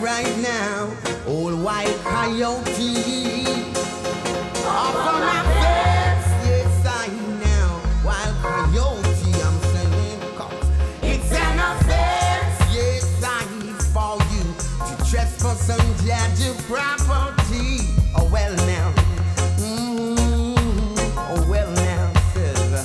right now. Old white coyote off on my face. Yes, I now. Wild coyote, I'm saying, 'cause it's an offense. Yes, I for you to trespass on judge property. Oh well now. Oh well now, says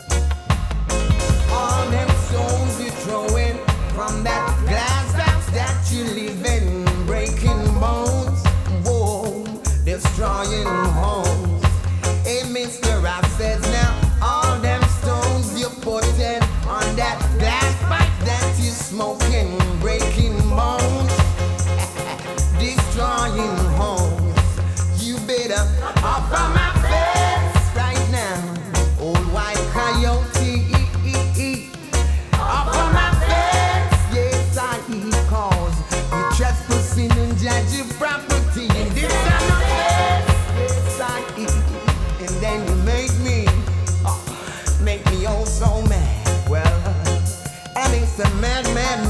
all them stones you throwing from that glass house that you live in, breaking bones, whoa, destroying homes. Hey, mister, I says now, all them stones you putting on that glass pipe that you smoking, breaking bones, destroying homes. You better off of my face right now, old white coyote. Off of my face, yes I cause you trespassing and judging property. And this I'm not face, yes I and then you make me oh so mad. Well, and it's a mad.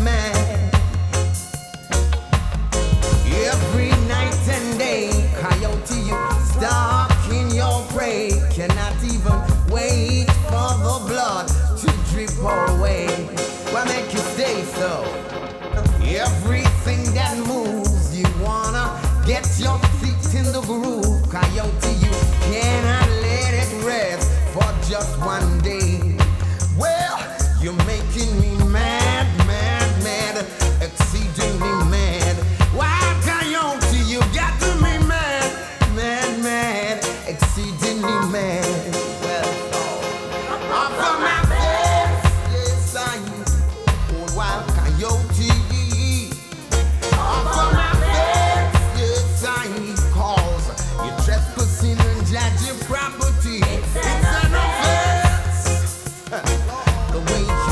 Every night and day, coyote, you stalking your prey. Cannot even wait for the blood to drip away. What make you stay so? Everything that moves, you wanna get your feet in the groove. Coyote, you cannot let it rest for just one day.